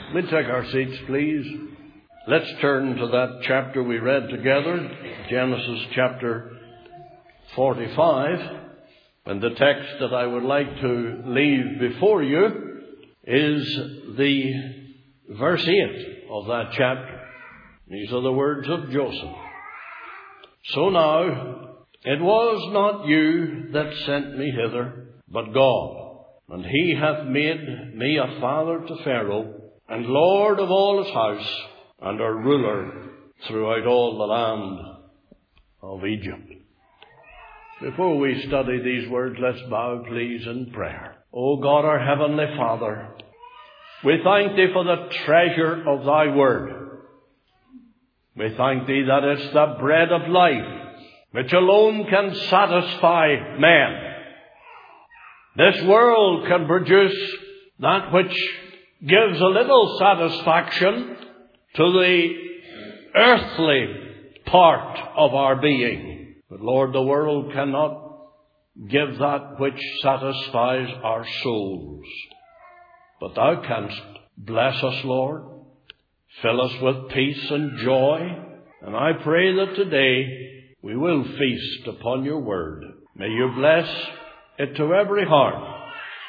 We'll take our seats, please. Let's turn to that chapter we read together, Genesis chapter 45. And the text that I would like to leave before you is the verse 8 of that chapter. These are the words of Joseph. So now, it was not you that sent me hither, but God. And he hath made me a father to Pharaoh, and Lord of all his house, and a ruler throughout all the land of Egypt. Before we study these words, let's bow, please, in prayer. O God, our heavenly Father, we thank thee for the treasure of thy word. We thank thee that it's the bread of life, which alone can satisfy men. This world can produce that which gives a little satisfaction to the earthly part of our being. But Lord, the world cannot give that which satisfies our souls. But thou canst bless us, Lord. Fill us with peace and joy. And I pray that today we will feast upon your word. May you bless it to every heart.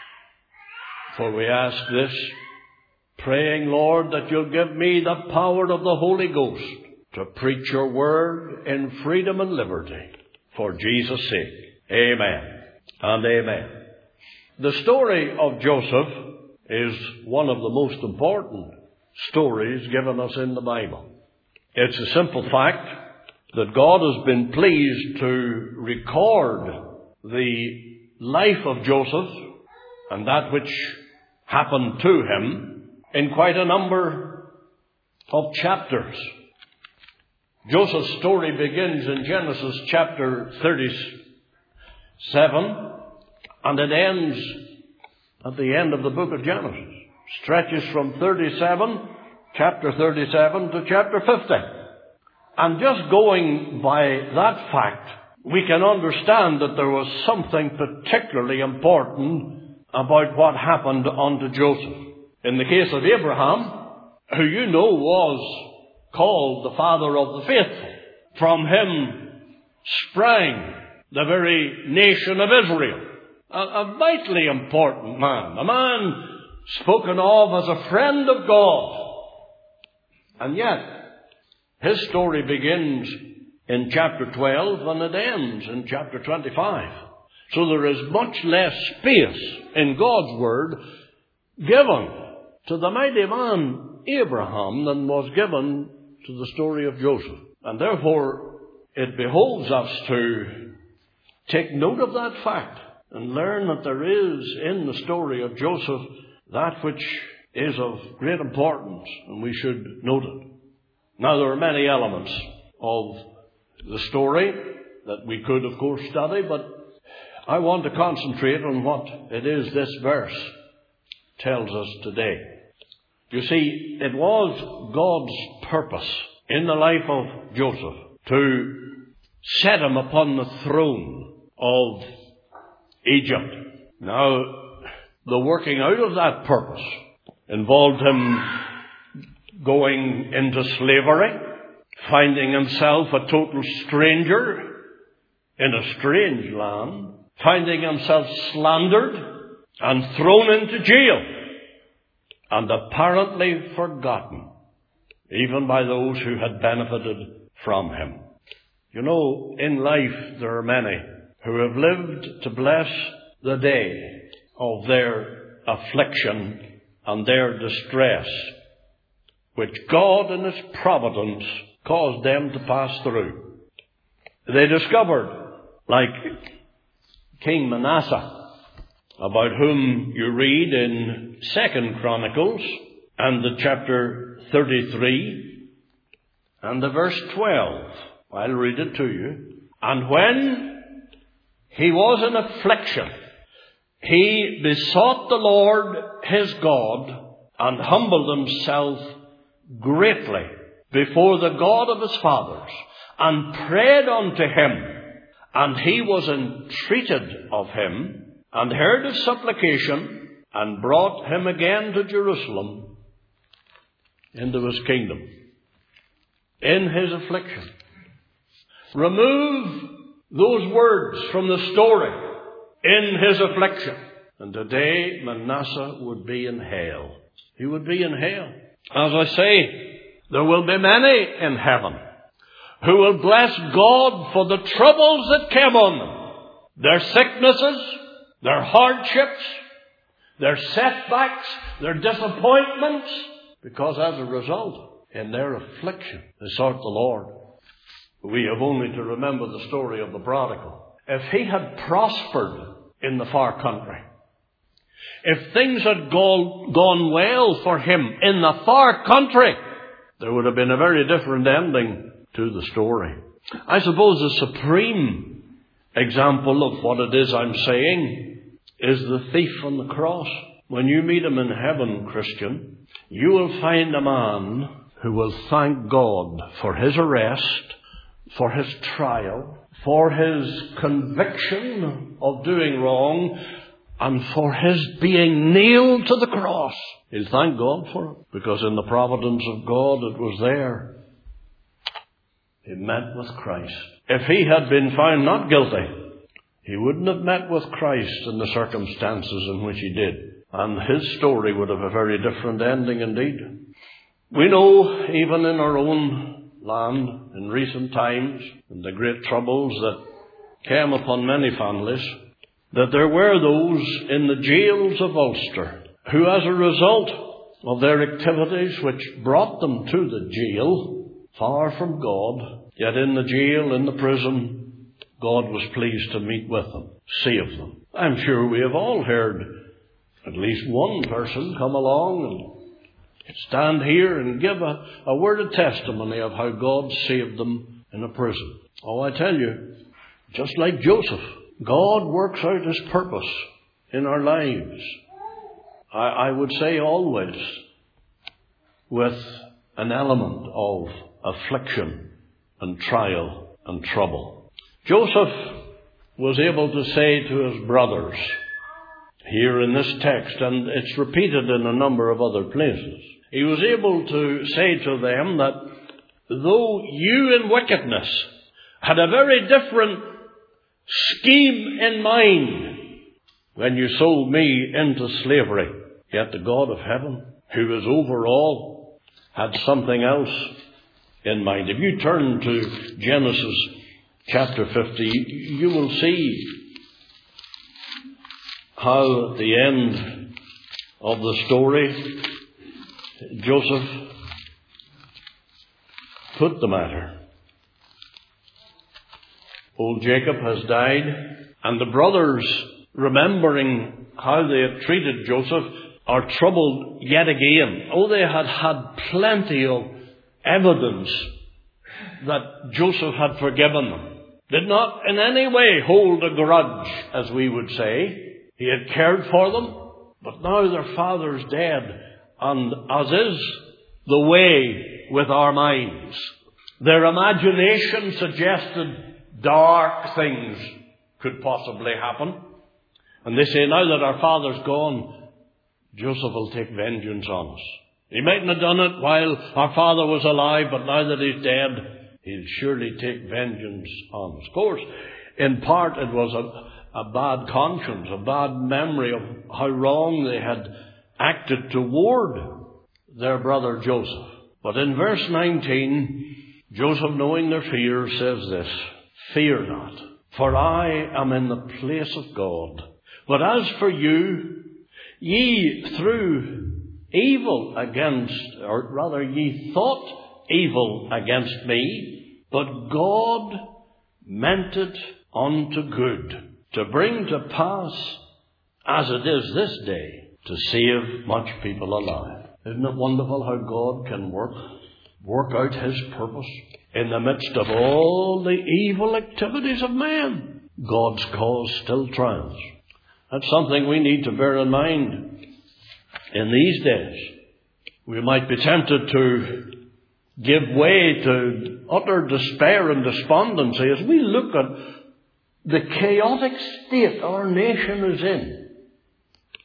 For we ask this, praying, Lord, that you'll give me the power of the Holy Ghost to preach your word in freedom and liberty. For Jesus' sake. Amen and amen. The story of Joseph is one of the most important stories given us in the Bible. It's a simple fact that God has been pleased to record the life of Joseph and that which happened to him in quite a number of chapters. Joseph's story begins in Genesis chapter 37 and it ends at the end of the book of Genesis. Stretches from chapter 37 to chapter 50. And just going by that fact, we can understand that there was something particularly important about what happened unto Joseph. In the case of Abraham, who you know was called the father of the faithful, from him sprang the very nation of Israel. A vitally important man, a man spoken of as a friend of God. And yet, his story begins in chapter 12 and it ends in chapter 25. So there is much less space in God's word given to the mighty man Abraham than was given to the story of Joseph. And therefore, it behoves us to take note of that fact and learn that there is in the story of Joseph that which is of great importance, and we should note it. Now, there are many elements of the story that we could, of course, study, but I want to concentrate on what it is this verse tells us today. You see, it was God's purpose in the life of Joseph to set him upon the throne of Egypt. Now, the working out of that purpose involved him going into slavery, finding himself a total stranger in a strange land, finding himself slandered and thrown into jail, and apparently forgotten, even by those who had benefited from him. You know, in life there are many who have lived to bless the day of their affliction and their distress, which God in his providence caused them to pass through. They discovered, like King Manasseh, about whom you read in 2 Chronicles and the chapter 33 and the verse 12. I'll read it to you. And when he was in affliction, he besought the Lord his God and humbled himself greatly before the God of his fathers and prayed unto him. And he was entreated of him and heard his supplication and brought him again to Jerusalem into his kingdom. In his affliction. Remove those words from the story. In his affliction. And today Manasseh would be in hell. He would be in hell. As I say, there will be many in heaven who will bless God for the troubles that came on them. Their sicknesses, their hardships, their setbacks, their disappointments. Because as a result, in their affliction, they sought the Lord. We have only to remember the story of the prodigal. If he had prospered in the far country, if things had gone well for him in the far country, there would have been a very different ending to the story. I suppose the supreme example of what it is I'm saying is the thief on the cross. When you meet him in heaven, Christian, you will find a man who will thank God for his arrest, for his trial, for his conviction of doing wrong, and for his being nailed to the cross. He'll thank God for it, because in the providence of God it was there. He met with Christ. If he had been found not guilty, he wouldn't have met with Christ in the circumstances in which he did. And his story would have a very different ending indeed. We know, even in our own land, in recent times, in the great troubles that came upon many families, that there were those in the jails of Ulster who, as a result of their activities which brought them to the jail, far from God, yet in the jail, in the prison, God was pleased to meet with them, save them. I'm sure we have all heard at least one person come along and stand here and give a word of testimony of how God saved them in a prison. Oh, I tell you, just like Joseph, God works out his purpose in our lives. I would say always with an element of affliction and trial and trouble. Joseph was able to say to his brothers, here in this text, and it's repeated in a number of other places, he was able to say to them that though you in wickedness had a very different scheme in mind when you sold me into slavery, yet the God of heaven, who is over all, had something else in mind. If you turn to Genesis chapter 50, you will see how at the end of the story Joseph put the matter. Old Jacob has died, and the brothers, remembering how they had treated Joseph, are troubled yet again. Oh, they had had plenty of evidence that Joseph had forgiven them. Did not in any way hold a grudge, as we would say. He had cared for them, but now their father's dead. And as is the way with our minds, their imagination suggested dark things could possibly happen. And they say, now that our father's gone, Joseph will take vengeance on us. He mightn't have done it while our father was alive, but now that he's dead, he'll surely take vengeance on us. Of course, in part it was a bad conscience, a bad memory of how wrong they had acted toward their brother Joseph. But in verse 19, Joseph, knowing their fear, says this, fear not, for I am in the place of God. But as for you, ye through evil against, or rather ye thought evil against me, but God meant it unto good, to bring to pass, as it is this day, to save much people alive. Isn't it wonderful how God can work out his purpose in the midst of all the evil activities of man? God's cause still triumphs. That's something we need to bear in mind in these days. We might be tempted to give way to utter despair and despondency as we look at the chaotic state our nation is in.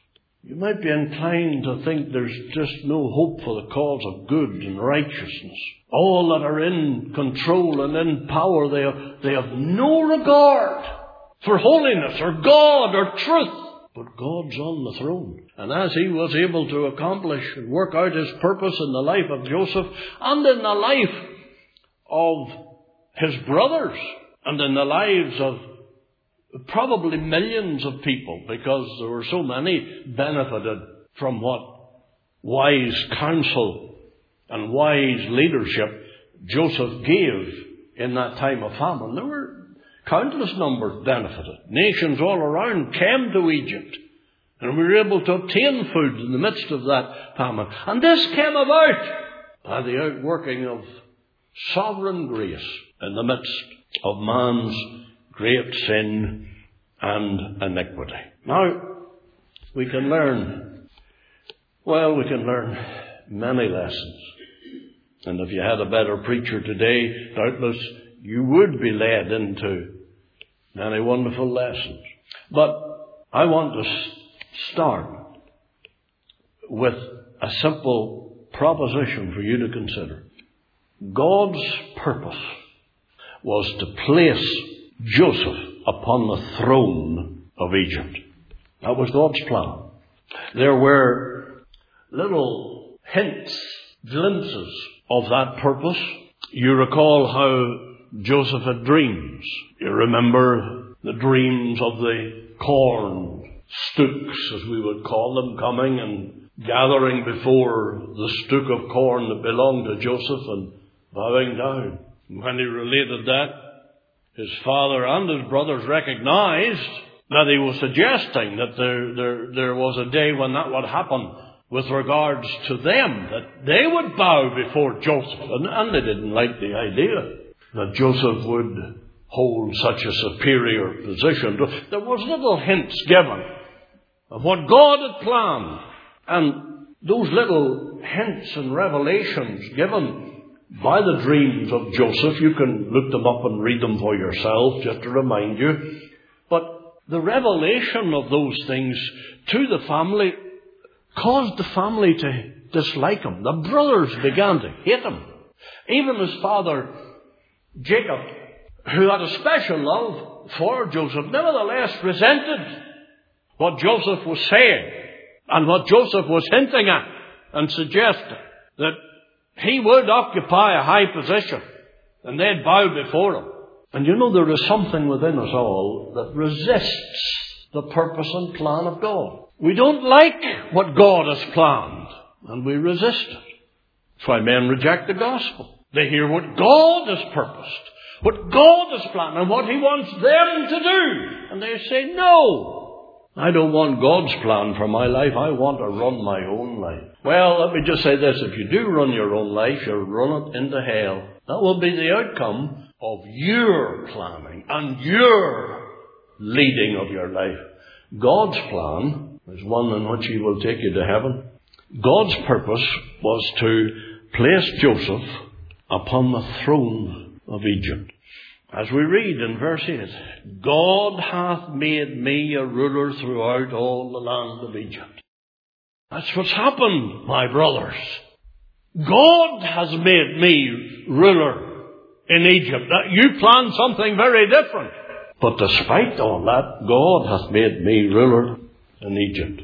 you might be inclined to think there's just no hope for the cause of good and righteousness. All that are in control and in power, they have no regard for holiness or God or truth. But God's on the throne. And as He was able to accomplish and work out His purpose in the life of Joseph and in the life of his brothers and in the lives of probably millions of people, because there were so many benefited from what wise counsel and wise leadership Joseph gave in that time of famine. There were countless numbers benefited. Nations all around came to Egypt, and we were able to obtain food in the midst of that famine. And this came about by the outworking of sovereign grace in the midst of man's great sin and iniquity. Now, we can learn many lessons. And if you had a better preacher today, doubtless you would be led into many wonderful lessons. But I want to start with a simple proposition for you to consider. God's purpose was to place Joseph upon the throne of Egypt. That was God's plan. There were little hints, glimpses of that purpose. You recall how Joseph had dreams. You remember the dreams of the corn stooks, as we would call them, coming and gathering before the stook of corn that belonged to Joseph and bowing down. When he related that, his father and his brothers recognized that he was suggesting that there was a day when that would happen with regards to them, that they would bow before Joseph. And they didn't like the idea that Joseph would hold such a superior position. There was little hints given of what God had planned. And those little hints and revelations given by the dreams of Joseph, you can look them up and read them for yourself, just to remind you. But the revelation of those things to the family caused the family to dislike him. The brothers began to hate him. Even his father, Jacob, who had a special love for Joseph, nevertheless resented what Joseph was saying and what Joseph was hinting at and suggesting, that he would occupy a high position and they'd bow before him. And you know, there is something within us all that resists the purpose and plan of God. We don't like what God has planned, and we resist it. That's why men reject the gospel. They hear what God has purposed, what God has planned, and what He wants them to do. And they say, no, I don't want God's plan for my life. I want to run my own life. Well, let me just say this. If you do run your own life, you'll run it into hell. That will be the outcome of your planning and your leading of your life. God's plan is one in which He will take you to heaven. God's purpose was to place Joseph upon the throne of Egypt. As we read in verse 8, God hath made me a ruler throughout all the land of Egypt. That's what's happened, my brothers. God has made me ruler in Egypt. You planned something very different. But despite all that, God hath made me ruler in Egypt.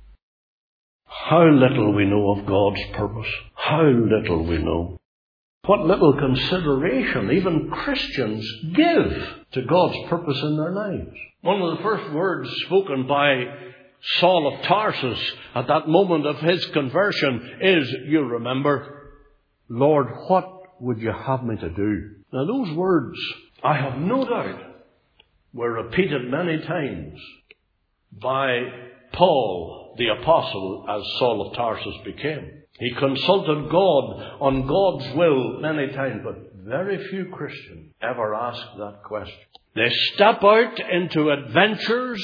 How little we know of God's purpose. How little we know. What little consideration even Christians give to God's purpose in their lives. One of the first words spoken by Saul of Tarsus at that moment of his conversion is, you remember, Lord, what would you have me to do? Now those words, I have no doubt, were repeated many times by Paul the Apostle as Saul of Tarsus became. He consulted God on God's will many times, but very few Christians ever ask that question. They step out into adventures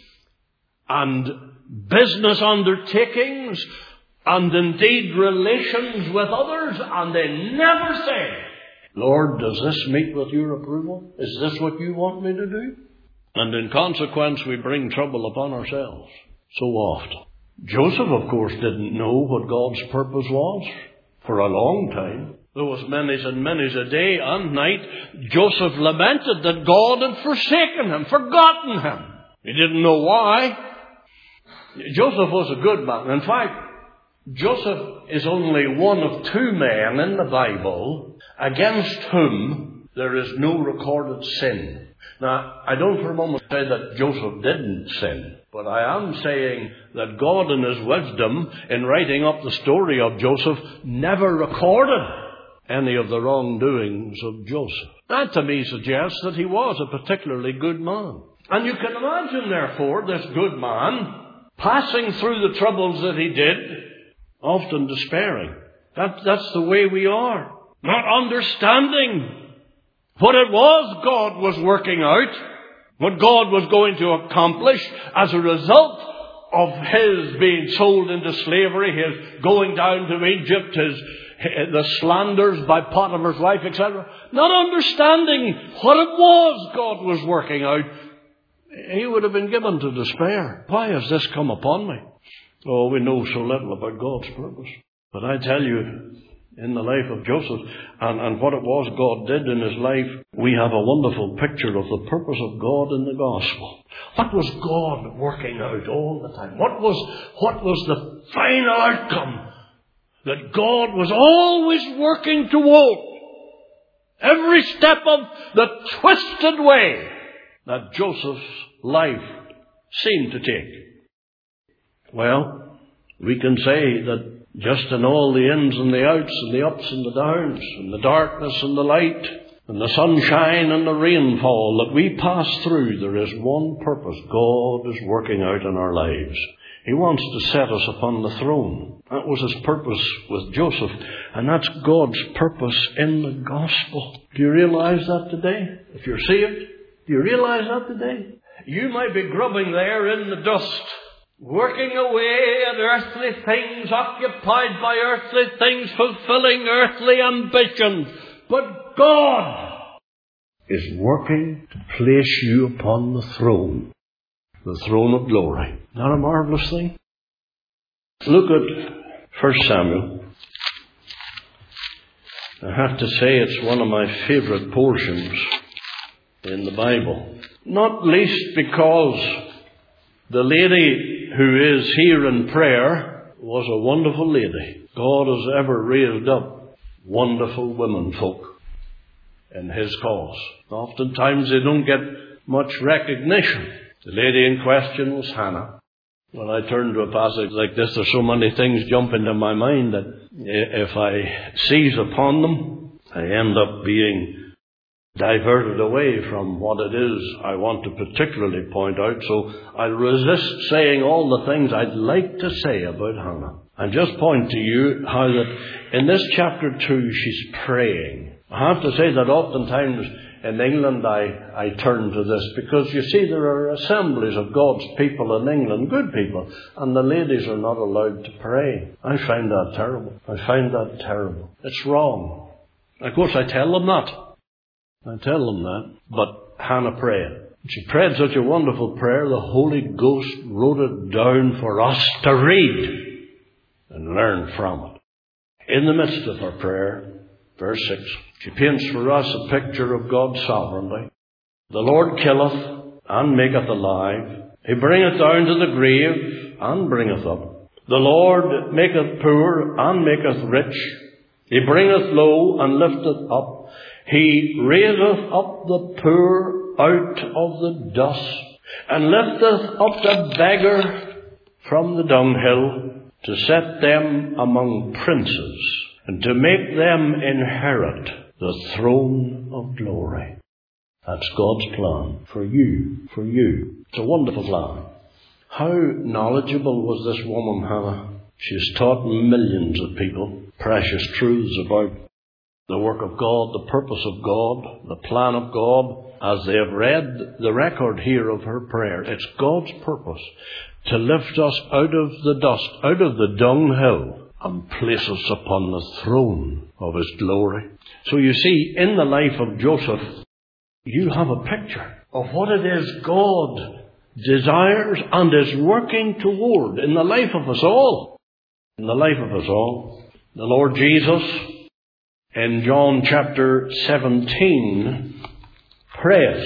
and business undertakings and indeed relations with others, and they never say, Lord, does this meet with your approval? Is this what you want me to do? And in consequence, we bring trouble upon ourselves so often. Joseph, of course, didn't know what God's purpose was for a long time. There was many's and many's a day and night Joseph lamented that God had forsaken him, forgotten him. He didn't know why. Joseph was a good man. In fact, Joseph is only one of two men in the Bible against whom there is no recorded sin. Now, I don't for a moment say that Joseph didn't sin, but I am saying that God in His wisdom, in writing up the story of Joseph, never recorded any of the wrongdoings of Joseph. That to me suggests that he was a particularly good man. And you can imagine, therefore, this good man passing through the troubles that he did, often despairing. That's the way we are. Not understanding what it was God was working out, what God was going to accomplish as a result of his being sold into slavery, his going down to Egypt, the slanders by Potiphar's wife, etc. Not understanding what it was God was working out, he would have been given to despair. Why has this come upon me? Oh, we know so little about God's purpose. But I tell you, in the life of Joseph and what it was God did in his life, we have a wonderful picture of the purpose of God in the gospel. What was God working out all the time? What was the final outcome that God was always working toward? Every step of the twisted way that Joseph's life seemed to take. Well, we can say that just in all the ins and the outs and the ups and the downs and the darkness and the light and the sunshine and the rainfall that we pass through, there is one purpose God is working out in our lives. He wants to set us upon the throne. That was His purpose with Joseph, and that's God's purpose in the gospel. Do you realize that today? If you're saved, do you realize that today? You might be grubbing there in the dust, working away at earthly things, occupied by earthly things, fulfilling earthly ambitions. But God is working to place you upon the throne of glory. Not a marvelous thing? Look at 1 Samuel. I have to say it's one of my favourite portions in the Bible. Not least because the lady who is here in prayer was a wonderful lady. God has ever raised up wonderful women folk in His cause. Oftentimes they don't get much recognition. The lady in question was Hannah. When I turn to a passage like this, there's so many things jump into my mind that if I seize upon them, I end up being diverted away from what it is I want to particularly point out. So I'll resist saying all the things I'd like to say about Hannah, and just point to you how that in this chapter 2 she's praying. I have to say that oftentimes in England I turn to this, because you see there are assemblies of God's people in England, good people, and the ladies are not allowed to pray. I find that terrible. I find that terrible. It's wrong. Of course I tell them that. I tell them that. But Hannah prayed. She prayed such a wonderful prayer, the Holy Ghost wrote it down for us to read and learn from it. In the midst of her prayer, verse 6, she paints for us a picture of God's sovereignty. The Lord killeth and maketh alive. He bringeth down to the grave and bringeth up. The Lord maketh poor and maketh rich. He bringeth low and lifteth up. He raiseth up the poor out of the dust, and lifteth up the beggar from the dunghill, to set them among princes, and to make them inherit the throne of glory. That's God's plan for you, for you. It's a wonderful plan. How knowledgeable was this woman, Hannah? She's taught millions of people precious truths about the work of God, the purpose of God, the plan of God. As they have read the record here of her prayer, it's God's purpose to lift us out of the dust, out of the dunghill, and place us upon the throne of His glory. So you see, in the life of Joseph, you have a picture of what it is God desires and is working toward in the life of us all. In the life of us all. The Lord Jesus, in John chapter 17, prays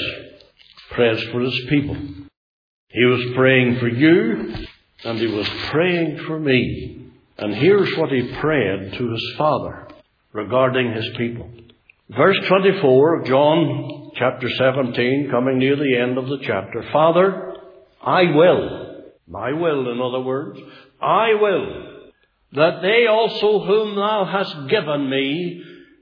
for his people. He was praying for you, and he was praying for me. And here's what he prayed to his Father regarding his people. Verse 24 of John chapter 17, coming near the end of the chapter. Father, I will, in other words, I will, that they also whom thou hast given me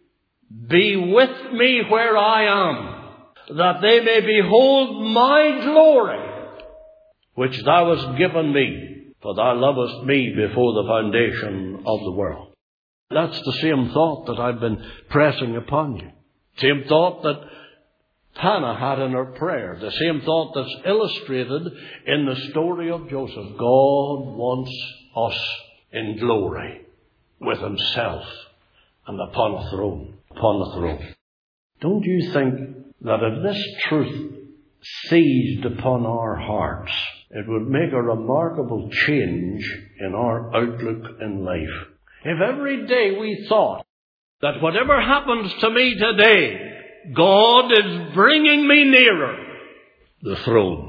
be with me where I am, that they may behold my glory, which thou hast given me, for thou lovest me before the foundation of the world. That's the same thought that I've been pressing upon you. Same thought that Hannah had in her prayer. The same thought that's illustrated in the story of Joseph. God wants us in glory with himself and upon a throne. Upon the throne. Don't you think that if this truth seized upon our hearts, it would make a remarkable change in our outlook in life? If every day we thought that whatever happens to me today, God is bringing me nearer the throne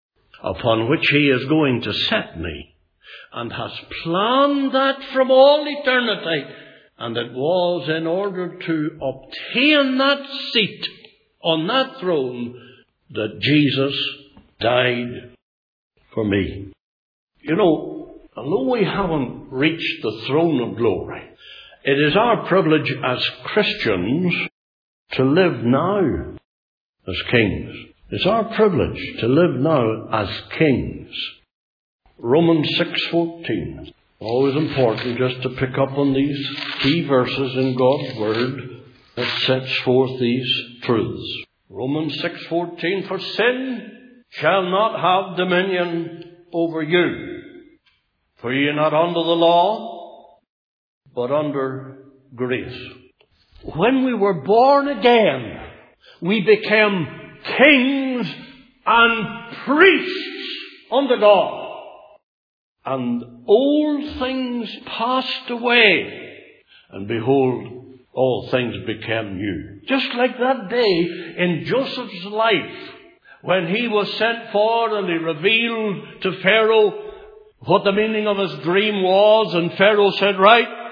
upon which he is going to set me, and has planned that from all eternity, and it was in order to obtain that seat on that throne that Jesus died for me. You know, although we haven't reached the throne of glory, it is our privilege as Christians to live now as kings. It's our privilege to live now as kings. Romans 6:14. Always important just to pick up on these key verses in God's Word that sets forth these truths. Romans 6:14, for sin shall not have dominion over you. For ye are not under the law, but under grace. When we were born again, we became kings and priests unto God. And old things passed away, and behold, all things became new. Just like that day in Joseph's life, when he was sent for and he revealed to Pharaoh what the meaning of his dream was, and Pharaoh said, right,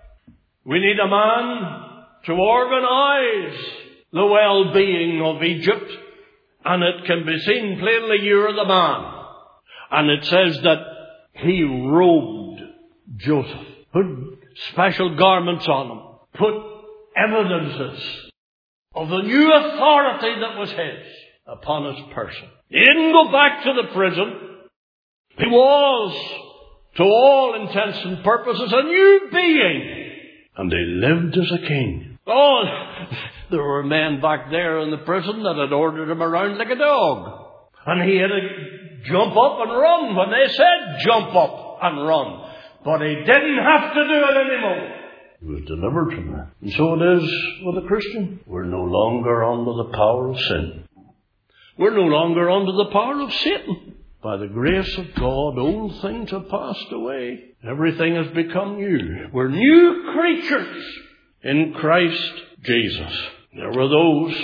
we need a man to organize the well-being of Egypt, and it can be seen plainly you're the man. And it says that he robed Joseph, put special garments on him, put evidences of the new authority that was his upon his person. He didn't go back to the prison. He was, to all intents and purposes, a new being. And he lived as a king. Oh, there were men back there in the prison that had ordered him around like a dog. And he had to jump up and run when they said jump up and run. But he didn't have to do it anymore. He was delivered from that. And so it is with a Christian. We're no longer under the power of sin. We're no longer under the power of Satan. By the grace of God, old things have passed away. Everything has become new. We're new creatures in Christ Jesus. There were those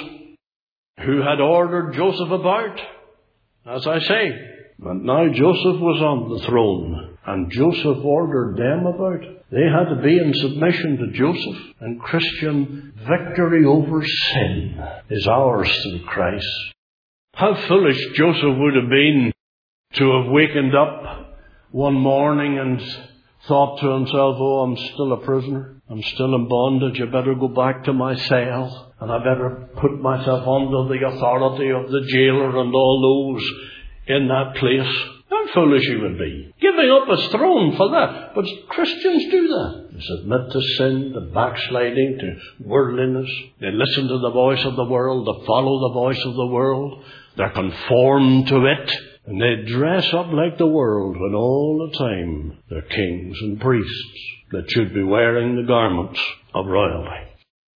who had ordered Joseph about, as I say. But now Joseph was on the throne, and Joseph ordered them about. They had to be in submission to Joseph, and Christian victory over sin is ours through Christ. How foolish Joseph would have been to have wakened up one morning and thought to himself, oh, I'm still a prisoner. I'm still in bondage. I better go back to my cell, and I better put myself under the authority of the jailer and all those in that place. How foolish he would be, giving up his throne for that. But Christians do that. They submit to sin, to backsliding, to worldliness. They listen to the voice of the world, they follow the voice of the world. They're conformed to it. And they dress up like the world when all the time they're kings and priests that should be wearing the garments of royalty.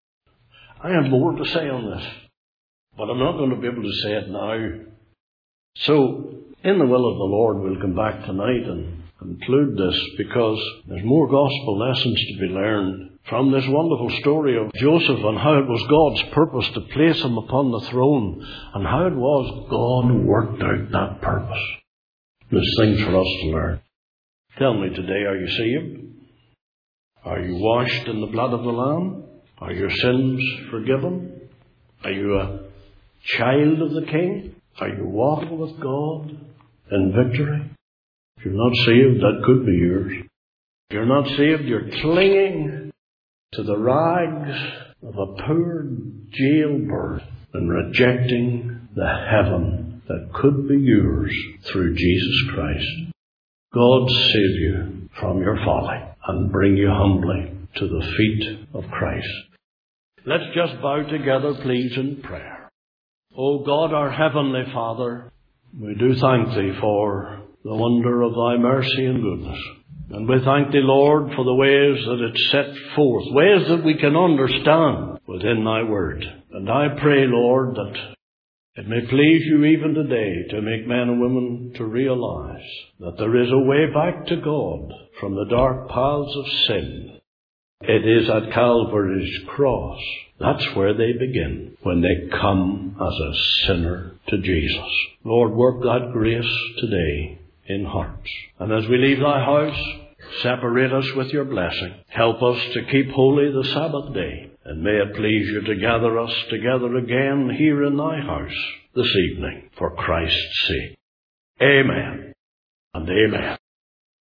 I have more to say on this, but I'm not going to be able to say it now. So, In the will of the Lord, we'll come back tonight and conclude this, because there's more gospel lessons to be learned from this wonderful story of Joseph and how it was God's purpose to place him upon the throne, and how it was God worked out that purpose. There's things for us to learn. Tell me today, are you saved? Are you washed in the blood of the Lamb? Are your sins forgiven? Are you a child of the King? Are you walking with God in victory? If you're not saved, that could be yours. If you're not saved, you're clinging to the rags of a poor jailbird and rejecting the heaven that could be yours through Jesus Christ. God save you from your folly and bring you humbly to the feet of Christ. Let's just bow together, please, in prayer. O God, our Heavenly Father, we do thank Thee for the wonder of Thy mercy and goodness. And we thank Thee, Lord, for the ways that it's set forth, ways that we can understand within Thy Word. And I pray, Lord, that it may please You even today to make men and women to realize that there is a way back to God from the dark paths of sin. It is at Calvary's cross. That's where they begin, when they come as a sinner to Jesus. Lord, work that grace today in hearts. And as we leave Thy house, separate us with Your blessing. Help us to keep holy the Sabbath day. And may it please You to gather us together again here in Thy house this evening for Christ's sake. Amen and amen.